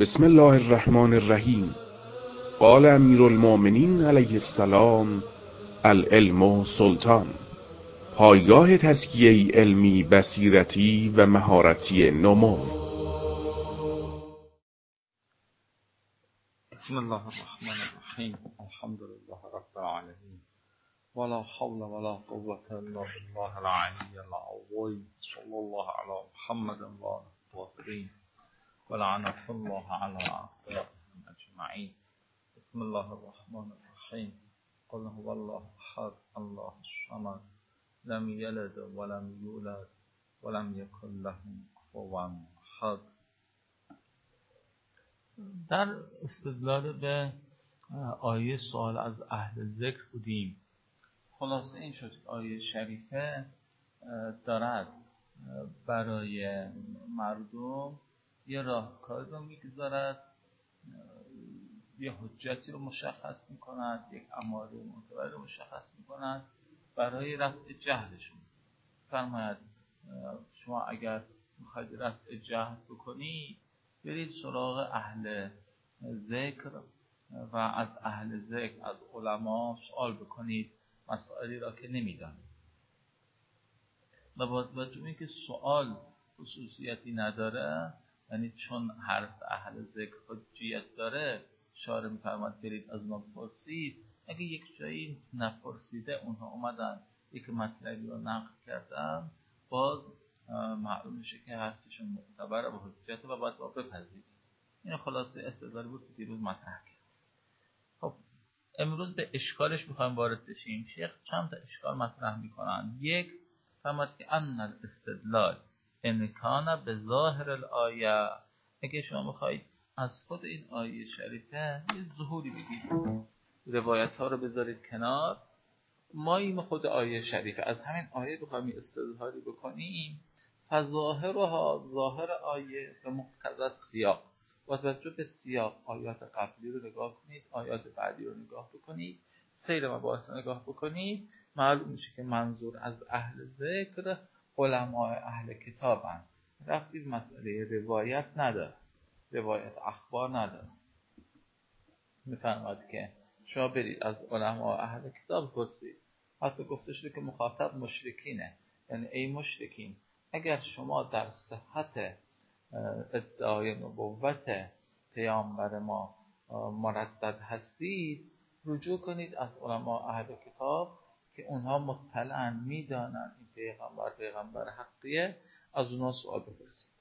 بسم الله الرحمن الرحیم. قال امیر المؤمنین علیه السلام: العلم سلطان. پایگاه تزکیه علمی، بصیرتی و مهارتی نمو. بسم الله الرحمن الرحیم. الحمد لله رب العالمین ولا حول ولا قوة الا بالله العلی العظیم. صلی الله علی محمد و آله الطاهرین و لعنة الله علی اعدائهم اجمعین. بسم الله الرحمن الرحیم. قل هو الله احد الله الصمد لم یلد ولم یولد ولم یکن له کفوا احد. در استدلال به آیه سوال از اهل ذکر بودیم. خلاصه این شد که آیه شریفه دارد برای مردم یه راهکار رو میگذارد، یه حجتی رو مشخص میکند، یک اماره معتبر رو مشخص میکند برای رفع جهلشون. فرماید شما اگر میخواید رفع جهل بکنید برید سراغ اهل ذکر و از اهل ذکر، از علما سوال بکنید مسائلی را که نمیدانید. و با توجه به اینکه سوال خصوصیتی نداره، یعنی چون حرف اهل ذکر حجیت داره، شارع میفرماید برید از اونها بپرسید. اگه یک جایی نپرسیده اونها اومدن یک مطلبی رو نقل کردن، باز معلوم میشه که حرفشون معتبره و حجت و باید بپذیرید. این خلاصه استدلالی بود که دیروز مطرح کرد. خب امروز به اشکالش میخوایم وارد بشیم. شیخ چند تا اشکال مطرح میکنن. یک، فرمود که ان الاستدلال ان کان به ظاهر الآیه، اگه شما میخواید از خود این آیه شریفه یه ظهوری بگید، روایت ها رو بذارید کنار، ماییم خود آیه شریفه، از همین آیه بخوایم استدلالی بکنیم، فظاهرها، ظاهر آیه به مقتضی سیاق، با توجه به سیاق آیات قبلی رو نگاه کنید، آیات بعدی رو نگاه بکنید، سیر مباحث رو نگاه بکنید، معلوم میشه که منظور از اهل ذکر علماء اهل کتابن. رفتی به مسئله روایت نداره، روایت اخبار نداره. میفرماد که شما برید از علماء اهل کتاب پرسید. حتی گفته شده که مخاطب مشرکینه، یعنی ای مشرکین، اگر شما در صحت ادعای نبوت پیامبر ما مردد هستید، رجوع کنید از علماء اهل کتاب که اونها مطلعن، میدانن این پیغمبر حقیه، از اونها سوال بپرسید.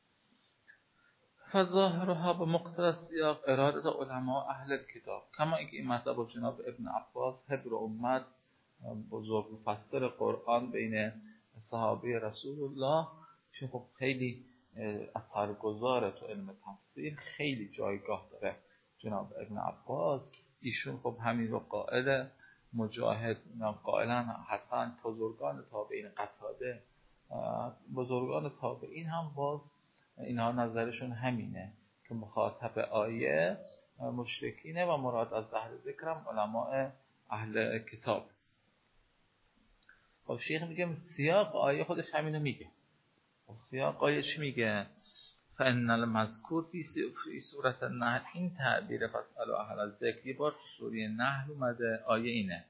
فظاهرها به مقتضی السیاق اراده علماء اهل کتاب، کما اینکه این مطلب با جناب ابن عباس حبر امت، بزرگ مفسر قرآن بین صحابه رسول الله، چون خب خیلی اثرگذاره تو علم تفسیر، خیلی جایگاه داره جناب ابن عباس. ایشون خب همین رو قائل، مجاهد قائلن، حسن، بزرگان تابعین، قتاده، بزرگان تابعین هم باز اینها نظرشون همینه که مخاطب آیه مشرکینه و مراد از اهل ذکر هم علماء اهل کتاب. خب شیخ میگه سیاق آیه خودش همینو میگه. خب سیاق آیه چی میگه؟ فإن المذکور فی سورة النحل، این تعبیر فاسألوا اهل الذکر یه بار تو سوره نحل اومده. آیه اینه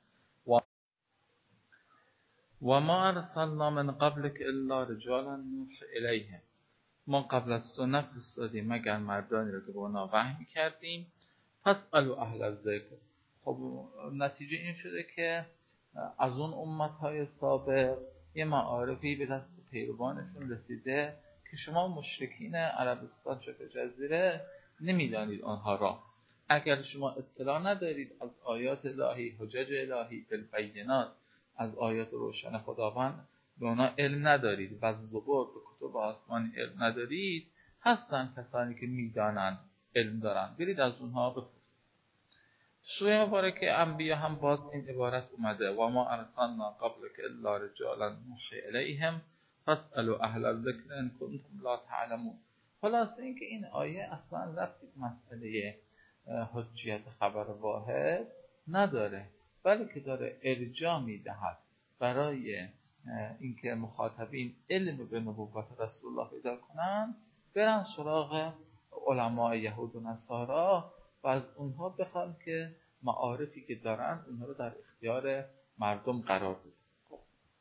و ما ارسلنا من قبلک الا رجالا نوحی الیهم، ما قبل از تو نفرستادیم مگر مردانی رو که به اونا وحی کردیم. فاسألوا اهل الذکر. خب نتیجه این شده که از اون امتهای سابق یه معارفی به دست پیروانشون رسیده که شما مشرکین عربستان شبه جزیره نمیدانید آنها را. اگر شما اطلاع ندارید از آیات الهی، حجج الهی بالبینات، از آیات روشن خداوند به اونا علم ندارید و زبور به کتب آسمانی علم ندارید، هستن کسانی که میدانند، علم دارن، برید از اونها بپرسید. سوره مبارکه انبیا هم باز این عبارت اومده و ما ارسلنا قبلک الا رجالا نوحی الیهم فاسألوا اهل الذکر ان کنتم لا تعلمون. خلاصه اینکه این آیه اصلا ربطی به مسئله حجیت خبر واحد نداره، بلکه داره ارجاع میدهد برای اینکه مخاطبین علم به نبوت رسول الله پیدا کنن، برن سراغ علماء یهود و نصارا و از اونها بخوام که معارفی که دارن اونها رو در اختیار مردم قرار بده. خب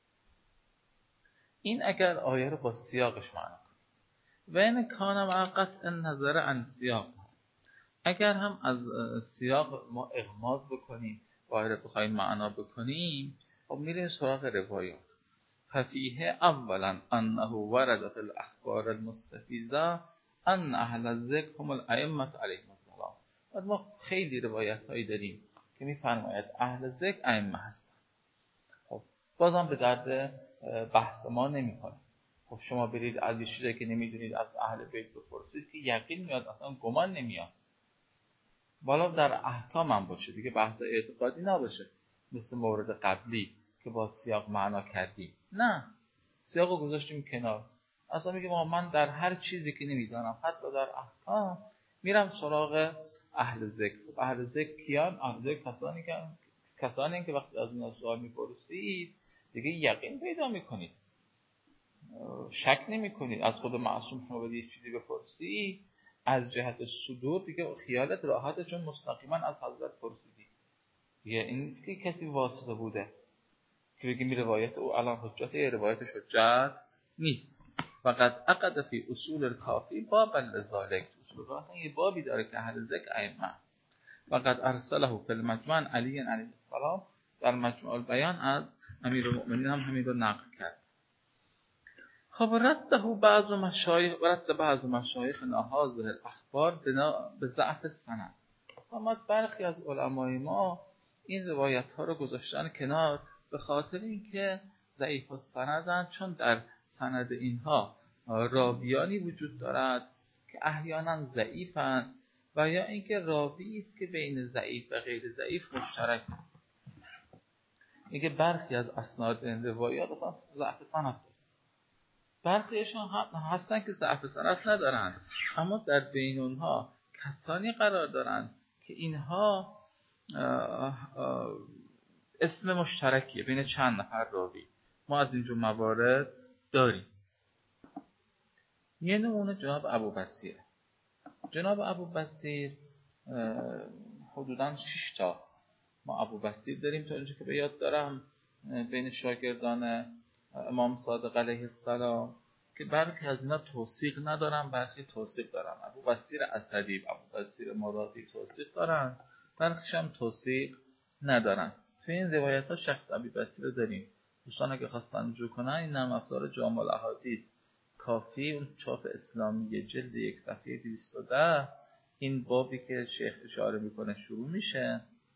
این اگر آیه رو با سیاقش معنا کنیم و این کان مع قطع نظر عن سیاق، اگر هم از سیاق ما اغماض بکنیم و آیه رو بخوایم معنا بکنیم، خب میریم سراغ روایات. ففیه اولا انه ورد فی الاخبار المستفیضه ان اهل الذکر هم الائمه علیهم السلام. بعد ما خیلی روایت هایی داریم که میفرماید اهل ذکر ائمه هستند. خب بازم به درد بحث ما نمیخوره. خب شما برید از این چیزی که نمیدونید از اهل بیت بپرسید که یقین میاد، اصلا گمان نمیاد. بالا در احکام هم باشه دیگه، بحث اعتقادی نباشه مثل مورد قبلی که با سیاق معنا کردیم. نه، سیاقو گذاشتیم کنار، اصلا میگیم من در هر چیزی که نمیدانم حتی در احکام میرم سراغ اهل ذکر. اهل ذکر کیان؟ اهل ذکر کسانی که وقتی از اونها سوال میپرسید دیگه یقین پیدا میکنید، شک نمیکنید. از خود معصوم شما باید یه چیزی بپرسید از جهت صدور دیگه خیالت راحته، چون مستقیما از حضرت پرسیدی دیگه. این نیست که کسی واسطه بوده که بگیم روایت او الان حجت، یه روایتش حجت نیست. فقط عقد فی اصول الکافی باب لذالک، اصول کافی یه بابی داره که اهل ذکر ائمه. فقط ارسله فی المجمع علی علیه السلام، در مجمع البیان از امیرالمؤمنین هم همین رو نقل کرد. خب رده بعض مشایخ هذه الاخبار به ضعف سند. اما برخی از علمای ما این روایت ها رو گذاشتن کنار به خاطر اینکه ضعیف السندن، چون در سند اینها راویانی وجود دارد که احیانا ضعیفند و یا اینکه راوی است که بین ضعیف و غیر ضعیف مشترک. اینکه برخی از اسناد این روایات اصلا ضعف سند دارند، برخیشان هستن که ضعف سند ندارند، اما در بین اونها کسانی قرار دارند که اینها اسم مشترکیه بین چند نفر راوی. ما از اینجور موارد داریم. یه نمونه جناب ابوبصیر. جناب ابوبصیر حدوداً 6 تا ما ابوبصیر داریم تا اونجا که به یاد دارم بین شاگردان امام صادق علیه السلام، که برخی از اینا توثیق ندارن، برخی توثیق دارن. ابوبصیر اسدی، ابوبصیر مرادی توثیق دارن، برخیش هم توثیق ندارن. تو این روایت ها شخص ابوبصیر داریم. دوستان اگه خواستن رجوع کنن این نرم افزار جامع الاحادیث کافی، اون چاپ اسلامی جلد 1 صفحه 210، این بابی که شیخ اشاره میکنه شروع میشه.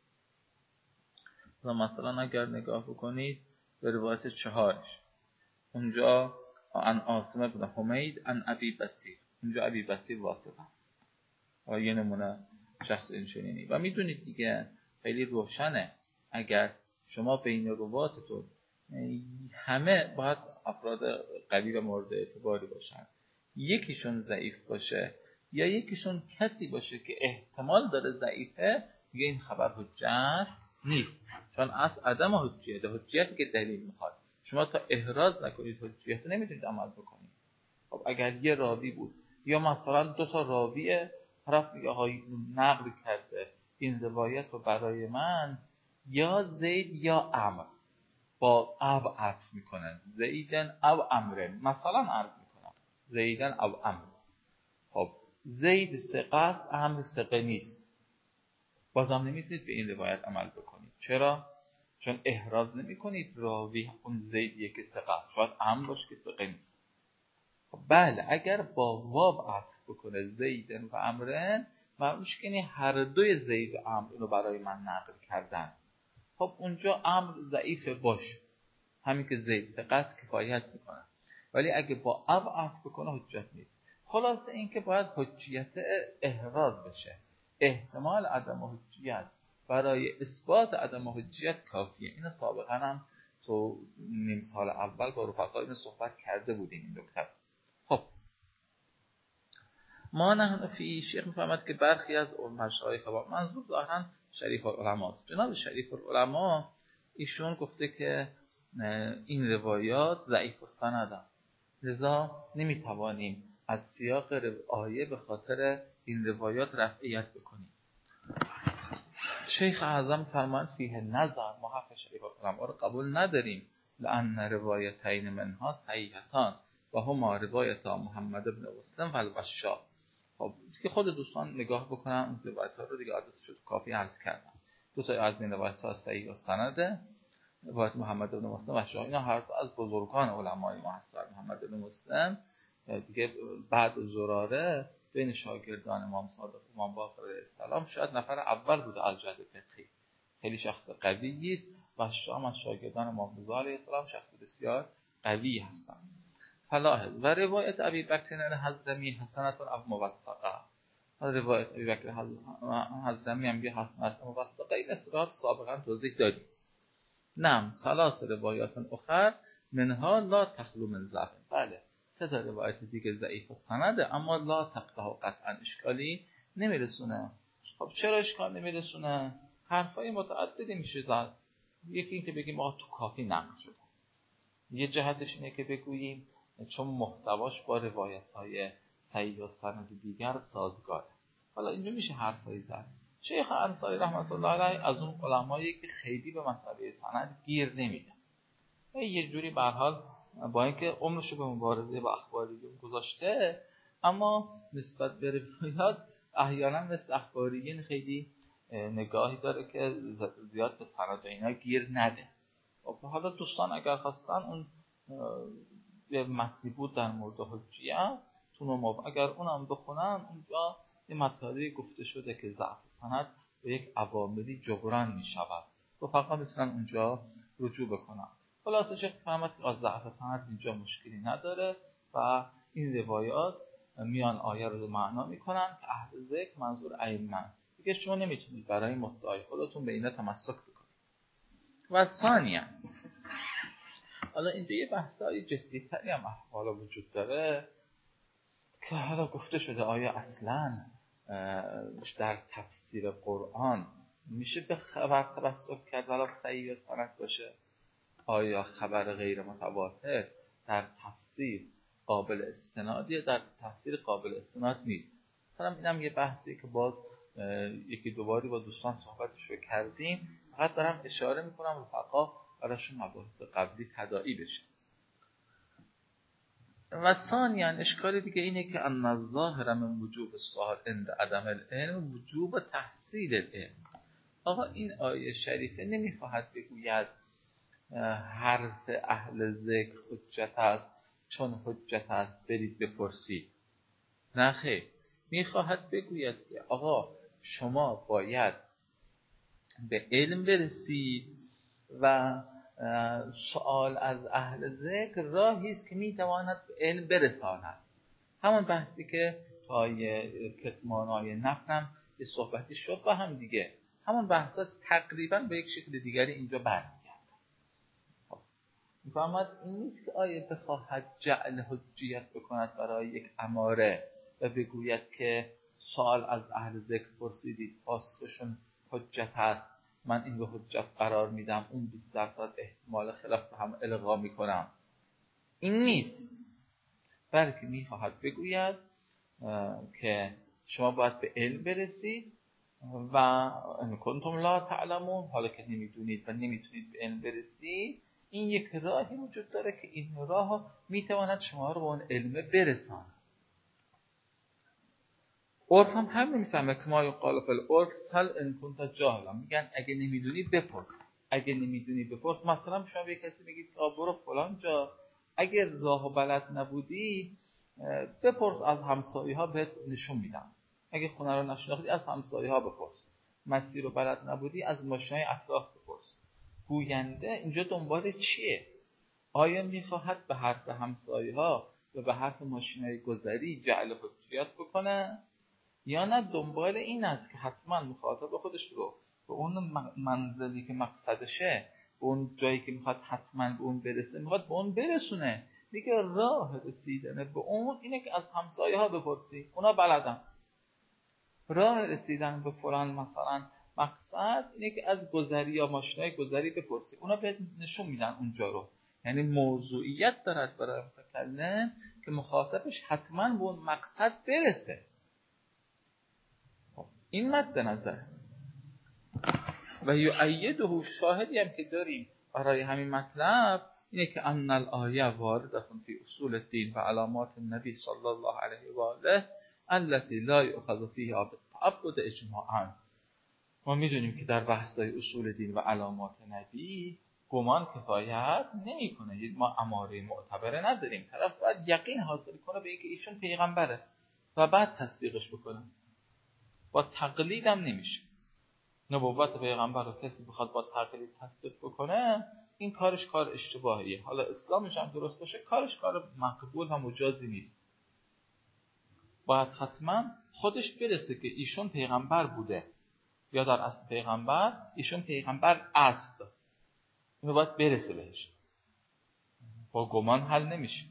مثلا اگر نگاه بکنید به روایت 4 اونجا عن عاصم بن حمید عن ابی بصیر، اونجا ابی بصیر واسط است و یه نمونه شخص اینچنینی. و میدونید دیگه خیلی روشنه اگر شما بین رواتتون همه باید افراد قوی و مورد اعتباری باشن، یکیشون ضعیف باشه یا یکیشون کسی باشه که احتمال داره ضعیفه، دیگه این خبر حجت نیست، چون از عدم حجیتی که دلیل میخواد. شما تا احراز نکنید حجیت نمیتونید عمل بکنید. خب اگر یه راوی بود یا مثلا 2 تا راویه، طرف میگه نقل کرده این روایت رو برای من یا زید یا عمر، با اب عطف میکنن، زیدن او عمرن، مثلا عرض میکنم زیدن او عمر. خب زید ثقه است، عمر ثقه نیست، بازم نمیتونید به این روایت عمل بکنید. چرا؟ چون احراز نمی کنید راوی اون زیدیه که ثقه است، شاید عمر باشه که ثقه نیست. خب بله اگر با واو عطف بکنه زیدن و عمرن، معنیش که هر دوی زید و عمر رو برای من نقل کردن. خب اونجا عمر ضعیف باشه، همین که زید ثقه است کفایت میکنه. ولی اگه با اب عطف بکنه حجت نیست. خلاصه این که باید حجیت احراز بشه. احتمال عدم حجیت برای اثبات عدم حجیت کافیه. اینو سابقا هم تو نیم سال اول با رفقا اینو صحبت کرده بودیم این نکته. خب ما نحن فی، شیخ میفهمد که برخی از مشایخ با منظور ظاهرا شریف العلماء است. جناب شریف العلماء ایشون گفته که این روایات ضعیف السند، لذا نمیتوانیم از سیاق آیه به خاطر این روایات رفعیت بکنیم. شیخ اعظم فرمان فیه نظر، ما حرف شیخ علما رو قبول نداریم، لأن روایتین منها صحیحتان و هما روایت محمد بن مسلم و البشار. خب دیگه خود دوستان نگاه بکنن اون روایت ها رو، دیگه عادت شد کافی عرض کردم. دو تا از این روایت ها صحیح و سنده، روایت محمد بن مسلم و بشار، اینا هر دو از بزرگان علمای ما هستن. محمد بن مسلم دیگه بعد زراره بین شاگردان امام صادق امام باقر علیه السلام شاید نفر اول بوده از جهت فقهی، خیلی شخص قوی است و شام از شاگردان امام رضا علیه السلام شخص بسیار قوی هستند. فلاحظ و روایت ابی بکر الحضرمی حسنۃ او موثقه، روایت ابی بکر حضرمی هم یه حسنۃ موثقه، این اصطلاحات سابقا توضیح دادیم. نعم ثلاث روایات اخر منها لا تخلو من ضعف، بله سه تا روایت دیگه ضعیف سنده اما لا تقطع قطعا اشکالی نمیرسونه. خب چرا اشکال نمیرسونه؟ حرفای متعددی میشه زد. یکی این که بگیم آقا تو کافی نقل شده، یه جهتش اینه که بگوییم چون محتواش با روایت‌های صحیح و سند دیگر سازگاره. حالا اینجا میشه حرفایی زد. شیخ انصاری رحمت الله علیه از اون علمایی که خیلی به مسئله سند گیر نمیده، یه جوری به هر حال با اینکه عمرشو به مبارزه با اخباریون گذاشته، اما نسبت به روایات احیانا مثل اخباریین خیلی نگاهی داره که زیاد به سند و اینا گیر نده. حالا دوستان اگر خواستن اون یه متنی بود در مورد حجیه اگر اونم بخونن، اونجا یه مطالبی گفته شده که ضعف سند به یک عواملی جبران می شود و فقط میتونن اونجا رجوع بکنن. خلاصه شیخ فهمت که از ضعف سند اینجا مشکلی نداره و این روایات میان آیه رو معنا میکنن که اهل ذکر منظور ائمه، دیگه شما نمیتونید برای مدعای خودتون به اینا تمسک بکنید. و ثانیاً حالا اینجا یه بحثای جدی‌تری هم احوالا وجود داره که حالا گفته شده آیا اصلاً در تفسیر قرآن میشه به خبر تمسک کرد ولی صحیح و سند باشه؟ آیا خبر غیر متواتر در تفسیر قابل استنادیه، در تفسیر قابل استناد نیست؟ اینم یه بحثی که باز یکی دوباری با دوستان صحبتش رو کردیم، فقط دارم اشاره میکنم رفقا براشون مباحث قبلی تداعی بشه. و ثانیاً اشکال دیگه اینه که ان الظاهر من وجوب السؤال عند عدم العلم وجوب تحصیل العلم. آقا این آیه شریفه نمیخواهد بگوید حرف اهل ذکر حجت است، چون حجت است برید بپرسید. نه خیر، میخواهد بگوید که آقا شما باید به علم برسید و سوال از اهل ذکر راهی است که میتواند به علم برساند. همون بحثی که پای کتمانای نفرم یه صحبتی شد با هم دیگه، همون بحثا تقریبا به یک شکل دیگری اینجا برمیگرده. میفهمد این نیست که آیه بخواهد جعل حجیت بکند برای یک اماره و بگوید که سوال از اهل ذکر پرسیدید پاسخشون حجت هست، من این رو حجت قرار میدم، اون 20% احتمال خلاف هم الغا میکنم. این نیست، بلکه میخواهد بگوید که شما باید به علم برسید و ان کنتم لا تعلمون، حالا که نمیدونید و نمیتونید به علم برسید، این یک راهی وجود داره که این راه میتواند شما رو به اون علم برساند. عرف هم همین میفهمه که ما یقال فی العرف سل ان کنت جاهلا، میگن اگه نمیدونی بپرس، اگه نمیدونی بپرس. مثلا شما به کسی میگید که برو فلان جا، اگه راهو بلد نبودی بپرس از همسایه ها بهت نشون میدم، اگه خونه رو نشناختی از همسایه ها بپرس، مسیر رو بلد نبودی از ماشینای اطراف بپرس. گوینده اینجا دنبال چیه؟ آیا میخواهد به حرف همسایه ها و به حرف ماشینای گذری جعل حجیت بکنه، یا نه دنبال این است که حتما مخاطب خودش رو به اون منزلی که مقصدشه، به اون جایی که میخواد حتما به اون برسه، میخواد به اون برسونه دیگه. راه رسیدن به اون اینه که از همسایه ها بپرسی، اونا بلدن. راه رسیدن به فلان مثلا مقصد اینه که از گذری یا ماشینای گذری بپرسی، اونا بهت نشون میدن اونجا رو. یعنی موضوعیت دارد برای متکلم که مخاطبش حتما به اون مقصد برسه. این مد نظر. و یؤیده شاهدی هم که داریم برای همین مطلب اینه که ان الآیه وارده فی اصول الدین و علامات النبی صلی الله علیه و آله التي لا یؤخذ فیها بالتعبد اجماعا. ما میدونیم که در بحث‌های اصول دین و علامات نبی گمان کفایت نمی‌کنه. ما اماره معتبره نداریم. طرف باید یقین حاصل کنه به اینکه ایشون پیغمبره و بعد تصدیقش بکنه. با تقلید هم نمیشه. نبوت پیغمبر رو کسی بخواد با تقلید تصدیق بکنه، این کارش کار اشتباهیه. حالا اسلامش هم درست باشه، کارش کار مقبول و مجازی نیست. باید حتما خودش برسه که ایشون پیغمبر بوده یا در اصل پیغمبر، ایشون پیغمبر است. اینو باید برسه بهش. با گمان حل نمیشه.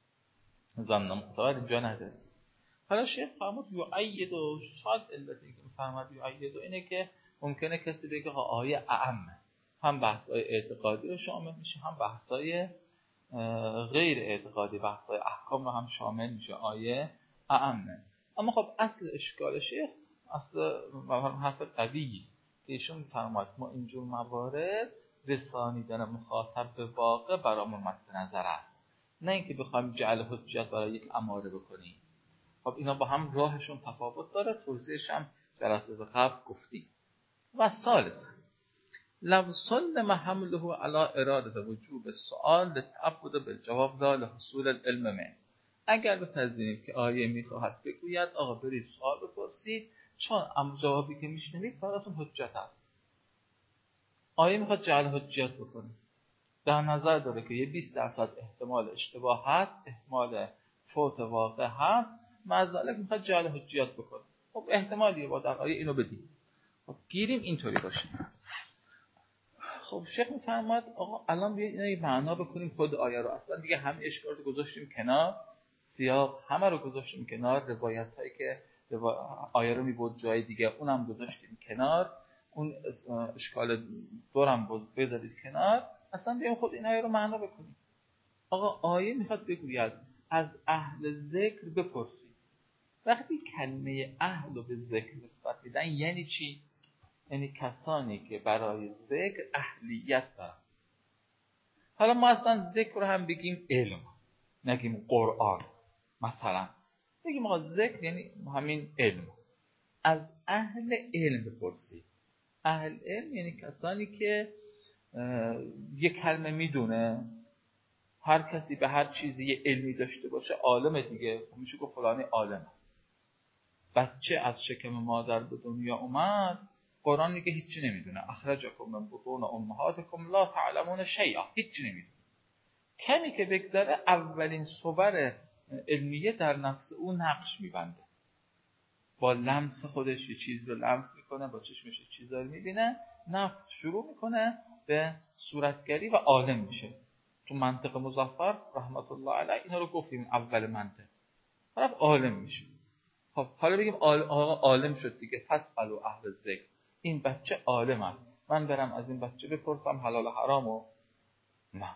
ظن معتبر اینجا نداره. حالا شیخ فرمود یؤید و شاید علتی که فرمود یؤید اینه که ممکنه کسی بگه آیه اعمه، هم بحث‌های اعتقادی رو شامل میشه، هم بحث‌های غیر اعتقادی، بحث‌های احکام رو هم شامل میشه. آیه اعمه. اما خب اصل اشکال شیخ، اصل حرف قوی است که ایشون فرمود ما اینجور موارد رسانیدن مخاطب به واقع برامون مد نظر است، نه اینکه بخوایم جعل حجت برای یک اماره بکنیم. خب اینا با هم راهشون تفاوت داره، توضیحش هم جلسه قبل گفتیم. و ثالثا لو سلم حمله علی اراده وجوب السؤال للتعبد بالجواب لا لحصول العلم منه. اگر بپذیریم که آیه میخواهد بگوید آقا برید سوال بپرسید چون جوابی که میشنوید براتون حجت است. آیه میخواد جعل حجت بکنه، در نظر داره که یه 20% احتمال اشتباه هست، احتمال فوت واقع هست، معذالک میخواد جعل حجت بکنه. خب احتمالیه با در آیه اینو بدیم. خب گیریم اینطوری باشه. خب شیخ میفرماد آقا الان بیاید اینا یه معنا بکنیم خود آیه رو. اصلا دیگه همه اشکالات رو گذاشتیم کنار، سیاق همه رو گذاشتیم کنار، روایت هایی که آیه رو میبود جای دیگه اونم گذاشتیم کنار، اون اشکال دورم بذارید کنار، اصلا بیایم خود این آیه رو معنا بکنیم. آقا آیه میخواد بگوید از اهل ذکر بپرسید. وقتی کلمه اهل رو به ذکر نسبت میدن یعنی چی؟ یعنی کسانی که برای ذکر اهلیت دارن. حالا ما اصلا ذکر رو هم بگیم علم، نگیم قرآن، مثلا بگیم آقا ذکر یعنی همین علم. از اهل علم بپرسید. اهل علم یعنی کسانی که یک کلمه میدونه. هر کسی به هر چیزی یه علمی داشته باشه عالم دیگه، میشه گفت فلانی عالمه. بچه از شکم مادر به دنیا اومد، قرآن میگه هیچی نمیدونه. اخرجکم من بطون امهاتکم لا تعلمون شیئا، هیچی نمیدونه. کمی که بگذره اولین صور علمیه در نفس اون نقش میبنده. با لمس خودش یه چیز رو لمس میکنه، با چشمش یه چیز رو میبینه، نفس شروع میکنه به صورتگری و عالم میشه. تو منطق مظفر رحمت الله علیه اینا رو گفتیم اول منطق. طرف عالم میشه. خب حالا بگیم عالم شد دیگه، فاسألوا اهل الذکر. این بچه عالم است، من برم از این بچه بپرسم حلال و حرامو؟ نه.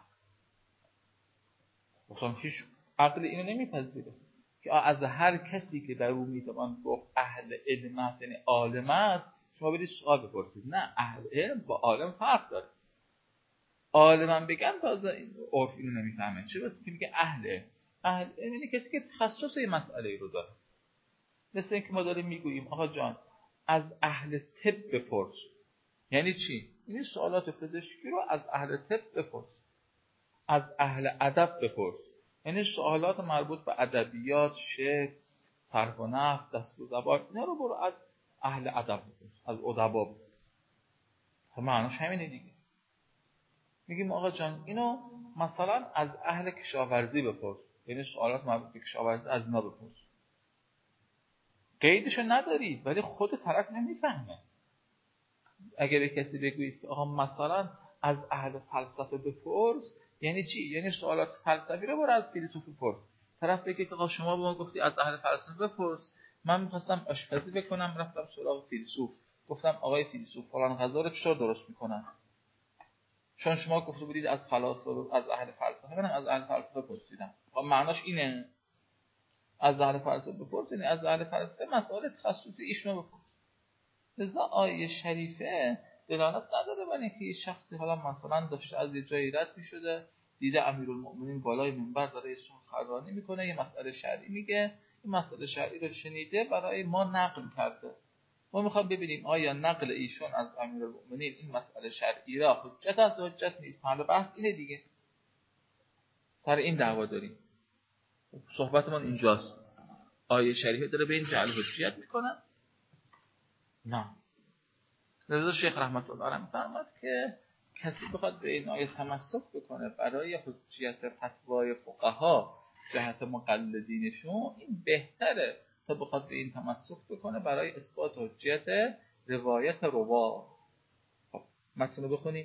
مثلا هیچ عقل اینو نمیپذیره که از هر کسی که در اون میتوان گفت اهل علم است یعنی عالم است شما برید سوال بپرسید. نه، اهل علم با عالم فرق داره. عالم بگن تازه عرف اینو نمیفهمه. چه واسه که میگه اهل علم یعنی کسی که تخصص این مسئله رو داره. مثل اینکه ما داریم میگوییم آقا جان از اهل طب بپرس. یعنی چی؟ یعنی سوالات پزشکی رو از اهل طب بپرس. از اهل ادب بپرس. یعنی سوالات مربوط به ادبیات، شعر، صرف و نحو، دستور زبان، اینا رو برو از اهل ادب بپرس، از ادبا بپرس. خب معناش همینه دیگه. میگیم آقا جان اینو مثلا از اهل کشاورزی بپرس. یعنی سوالات مربوط به کشاورزی از اینا بپرس. قیدشو ندارید ولی خود طرف نمیفهمه. اگه به کسی بگویید که آقا مثلا از اهل فلسفه بپرس یعنی چی؟ یعنی سوالات فلسفی رو برو از فیلسوف بپرس. طرف بگه که آقا شما به ما گفتی از اهل فلسفه بپرس، من می‌خواستم آشپزی بکنم رفتم سراغ فیلسوف، گفتم آقای فیلسوف فلان غذا رو چطور درست میکنن؟ چون شما گفته بودید از فلاسفه، از اهل فلسفه، منم از اهل فلسفه پرسیدم. معناش اینه از اهل فلسفه بپرسید، از اهل فلسفه مسائل تخصصی ایشونو بپرسید. لذا آیه شریفه دلالت نداره بر اینکه یه شخصی حالا مثلا داشته از یه جایی رد می‌شده، دیده امیرالمؤمنین بالای منبر داره سخنرانی میکنه، یه مسئله شرعی میگه، این مسئله شرعی رو شنیده برای ما نقل کرده. ما میخوایم ببینیم آیا نقل ایشون از امیرالمؤمنین این مسئله شرعی را حجت از حجت نیست. حالا بحث اینه دیگه، سر این دعوا داریم. صحبتمون اینجاست. آیه شریفه داره به این جعل حجیت میکنه؟ نه. لذا شیخ رحمت الله علیه میفرماد که کسی بخواد به این آیه تمسک بکنه برای حجیت فتوای فقها جهت مقلدینشون، این بهتره تا بخواد به این تمسک بکنه برای اثبات حجیت روایت روا. خب متن رو بخونیم.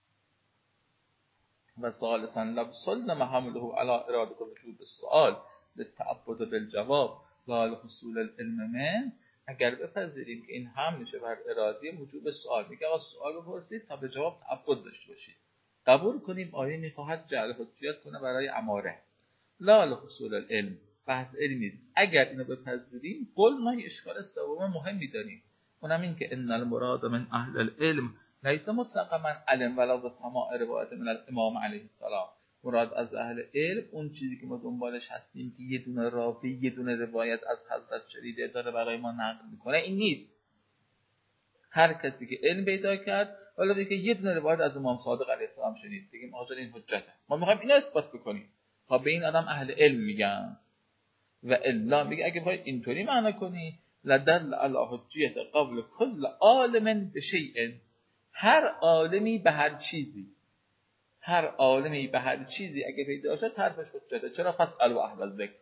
و ثالثا لبسلنا محمله علی اراده وجوب السؤال للتعبد بالجواب لا لحصول العلم من. اگر بپذیریم که این هم میشه بر اراده وجوب سوال، میگه آقا سوال بپرسید تا به جواب تعبد داشته باشید، قبول کنیم آیه میخواهد جعل حجیت کنه برای اماره، لا لحصول العلم، بحث علمی نیست. اگر اینو بپذیریم قلنا یه اشکال سوم مهمی داریم، اونم این که ان المراد من اهل العلم لیس مطلقا من علم ولا به سماع روایت من الامام علیه السلام. مراد از اهل علم اون چیزی که ما دنبالش هستیم که یه دونه راوی یه دونه روایت از حضرت شنیده داره برای ما نقل میکنه، این نیست. هر کسی که علم پیدا کرد حالا بگه یه دونه روایت از امام صادق علیه السلام شنید، بگیم آقا این حجته، ما میخوایم اینو اثبات بکنیم، تا به این آدم اهل علم میگن. و الا میگه اگه بخواید اینطوری معنا کنی لدل علی حجیت قول کل عالم بشیء، هر عالمی به هر چیزی، هر عالمی به هر چیزی اگه پیدا شد حرفش حجته. چرا؟ فاسألوا اهل الذکر.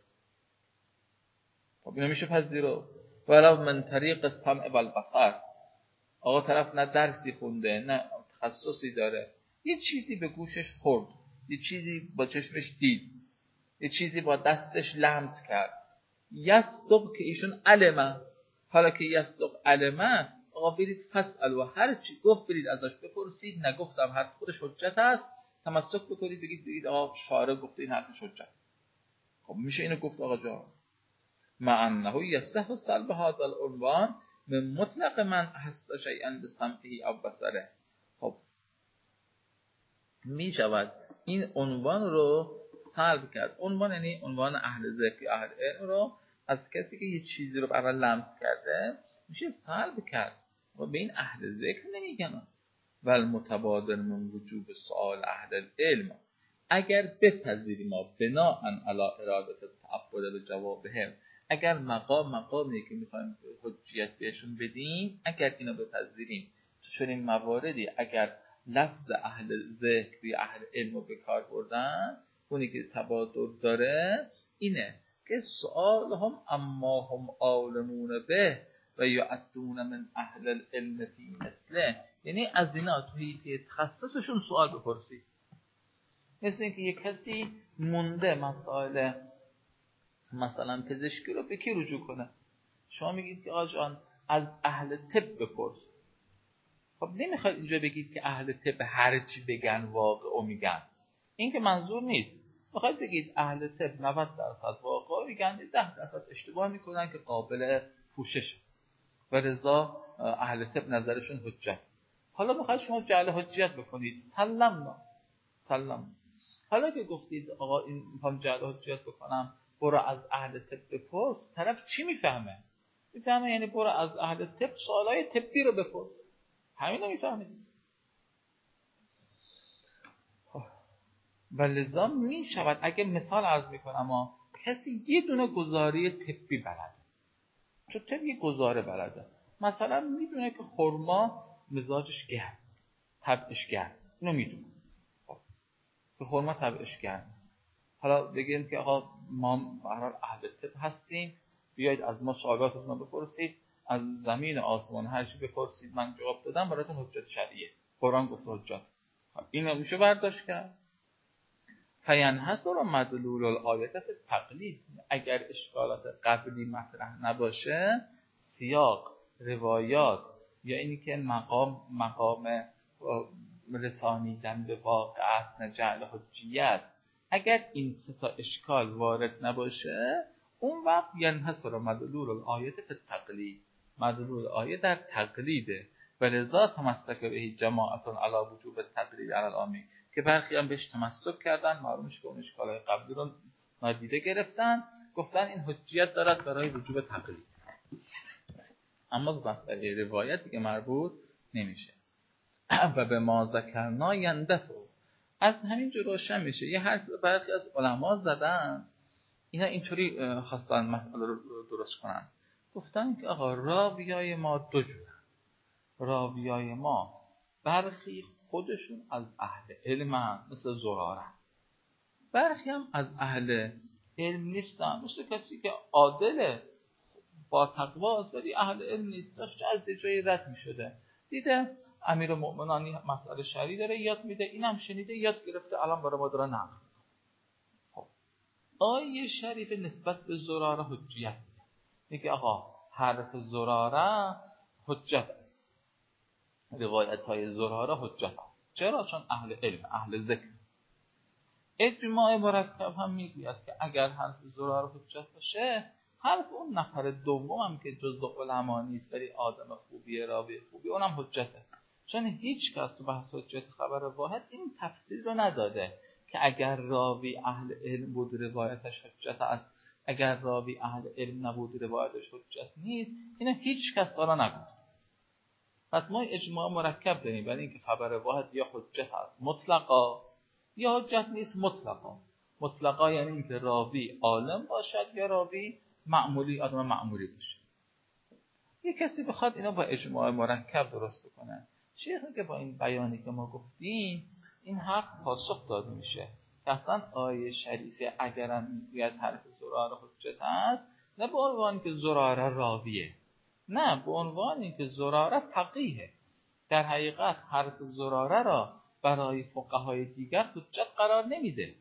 خب اینو میشه پذیرو. ولو من طریق السمع والبصر، آقا طرف نه درسی خونده نه تخصصی داره، یه چیزی به گوشش خورد، یه چیزی با چشمش دید، یه چیزی با دستش لمس کرد، یصدق که ایشون علمه. حالا که یصدق علمه، آقا برید فاسألوا، هر چی گفت برید ازش بپرسید، نگفتم حرف خودش حجت است، تمسک بکنید، بگید آقا شارع گفته این حرفش حجت. خب میشه اینو گفت آقا جان مع انه یصح سلب هذا العنوان من مطلق من حس شیئا بسمعه او بصره. خب میشود این عنوان رو سلب کرد. عنوان یعنی عنوان اهل ذکر، اهل علم رو از کسی که یه چیزی رو برای لمس کرده میشه سلب کرد و به این اهل ذکر نمیگن. ول متبادر من وجوب سؤال اهل العلم، اگر بپذیریم ما بناء علی اراده تعبد به جوابهم، اگر مقامی که میخوایم حجیت بهشون بدیم، اگر اینو بپذیریم تو چنین مواردی اگر لفظ اهل ذکر یا اهل علم رو به کار بردن، اونی که تبادر داره اینه که سؤال هم اما هم عالمون به و یعدون من اهل العلم فی مثله، یعنی از اینا توی تخصصشون سوال بپرسید. مثل اینکه یک کسی مونده مسائل مثلا پزشکی رو به کی رجوع کنه، شما میگید که آقا جان از اهل طب بپرس. خب نمیخواید اینجا بگید که اهل طب هر چی بگن واقعو میگن، این که منظور نیست. میخواید بگید اهل طب 90% واقعو میگن، 10% اشتباه میکنن که قابل پوشش و رضا اهل طب نظرشون حجت. حالا میخواید شما جعل حجیت بکنید، سلام. حالا که گفتید آقا این میخوام جعل حجیت بکنم، برو از اهل طب بپرس، طرف چی میفهمه؟ میفهمه یعنی برو از اهل طب سوالای طبی رو بپرس، همین رو میفهمید. و لذا میشود اگه مثال عرض میکنم کسی یه دونه گزاره طبی بلده، تو طب یه گزاره بلده، مثلا میدونه که خرما مزاجش گرم، طبعش گرم، اینو میدونه که خرما طبعش گرم. حالا بگیم که آقا ما به هر حال اهل طب هستیم، بیایید از ما سوالاتتون رو بپرسید، از زمین آسمان هر چی بپرسید من جواب دادم، براتون حجت شرعیه، قرآن گفته حجت. اینو میشه برداشت کرد. فینحصر مدلول الآیه فی التقلید، اگر اشکالات قبلی مطرح نباشه، سیاق، روایات یا اینی که مقام رسانیدن به واقع است نه جعل حجیت. اگر این سه تا اشکال وارد نباشه اون وقت ینحصر مدلول الآیه فی التقلید، مدلول آیه در تقلیده. ولذا تمسک به جماعت علی وجوب التقلید علی العامی، که برخی هم بهش تمسک کردن، معلومش که اون اشکالای قبلی رو نادیده گرفتن، گفتن این حجیت دارد برای وجوب تقلید، اما به مسئله روایت دیگه مربوط نمیشه. و به ما ذکرنا یندفع، از همین جو روشن میشه. یه حرف برخی از علما زدن، اینا اینطوری خواستن مسئله رو درست کنن، گفتن که آقا راویای ما دو جورن. راویای ما برخی خودشون از اهل علم مثل زراره، برخی هم از اهل علم نیستن، مثل کسی که عادله با تقواست ولی اهل علم نیست، داشته از جای رد میشده، دیده امیرالمؤمنین مسئله شرعی داره یاد میده، اینم شنیده یاد گرفته، الان برای ما داره نقل. خب آیه شریف نسبت به زراره حجیت میگه آقا حرف زراره حجت است، روایت های زراره حجت است. چرا؟ چون اهل علم، اهل ذکر. اجماع مرکب هم میگوید که اگر حرف زراره حجت باشه، حرف اون نفر دوم هم که جزء علما نیست ولی آدم خوبیه، راوی خوبی، اونم حجته. چون هیچ کس تو بحث حجت خبر واحد این تفسیر رو نداده که اگر راوی اهل علم بود روایتش حجت است، اگر راوی اهل علم نبود روایتش حجت نیست. اینو هیچ کس تا نگفت. پس ما اجماع مرکب داریم برای اینکه خبر واحد یا حجت است مطلقا یا حجت نیست مطلقا. مطلقا یعنی اینکه راوی عالم باشد یا راوی معمولی، آدم معمولی باشه. یه کسی بخواد اینا با اجماع مرکب درست بکنه، شیخ میگه با این بیانی که ما گفتیم این حق پاسخ داده میشه که اصلا آیه شریفه اگرم میگوید حرف زراره حجت است، نه به عنوان که زراره راویه، نه به عنوان اینکه زراره فقیهه. در حقیقت حرف زراره را برای فقهای دیگر حجت قرار نمیده.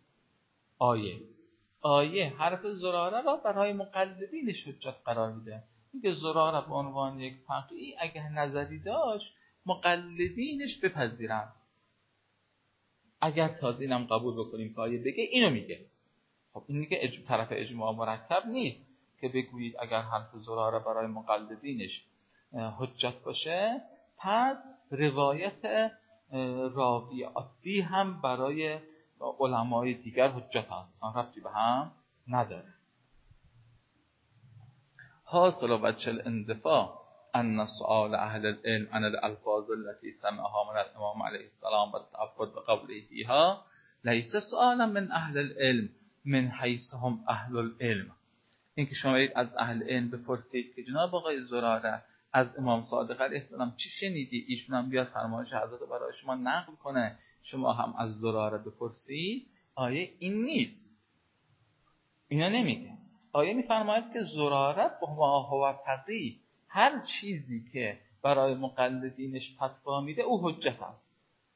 آیه حرف زراره را برای مقلدینش حجت قرار میده. میگه زراره به عنوان یک فقیه اگه نظری داشت مقلدینش بپذیرن، اگر تازه اینم قبول بکنیم که آیه بگه اینو میگه. خب این میگه طرف اجماع مرکب نیست که بگویید اگر حرف زراره برای مقلدینش حجت باشه پس روایت راوی عادی هم برای علمای دیگر حجت هست، اصلا ربطی به هم نداره. حاصل وجه الاندفاع ان سؤال اهل العلم عن الالفاظ التي سمعها من الامام علیه السلام و التعبد بقوله فيها ليس سؤالا من اهل العلم من حيث هم اهل العلم. این که شما برید از اهل علم بپرسید که جناب آقای زراره از امام صادق علیه السلام چی شنیدی، ایشون هم بیاد فرمایش حضرت برای شما نقل کنه، شما هم از زراره بپرسید. آیه این نیست، اینا نمیگه. آیه میفرماید که زراره با ما هو فقیه، هر چیزی که برای مقلدینش فتوا میده او حجت است.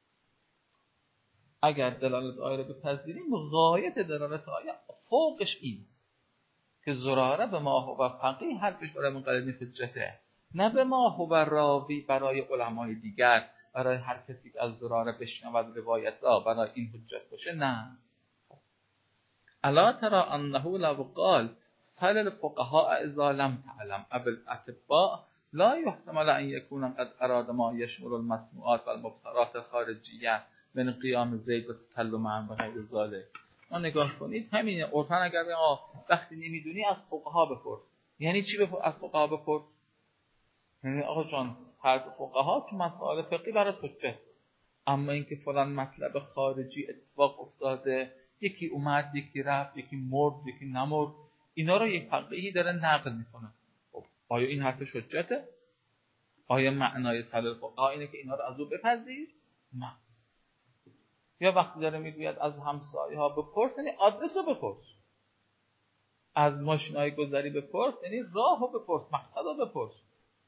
اگر دلالت آیه رو بپذیریم غایت دلالت آیه فوقش این که زراره به ما هو فقیه حرفش برای مقلدین حجته، نه به ما هو راوی برای علمای دیگر، برای هر کسی که از زراره بشنود روایت را برای این حجت باشه. نه. الا ترى انه لو قال سل الفقهاء اذا لم تعلم ابو الاطباء لا يحتمل ان يكون قد اراد ما يشمل المسموعات والمبصرات الخارجيه من قیام زید و تکلم عن و غیر ذلک. ما نگاه کنید همینه. عرفاً اگر وقتی نمیدونی از فقها بپرس، یعنی چی از فقها بپرس؟ یعنی آقا جان حرف فقها تو مسائل فقهی برات حجت، اما اینکه فلان مطلب خارجی اتفاق افتاده، یکی اومد یکی رفت یکی مرد یکی نمرد، اینا رو یک فقیهی داره نقل میکنه. خب آیا این حرفش حجته؟ آیا معنای سلل فقها اینه که اینا رو از او بپذیر؟ نه. یا وقتی داره میگوید از همسایه ها بپرس، یعنی آدرس رو بپرس، از ماشینای گذری بپرس، یعنی راه رو بپرس، مقصد رو بپرس.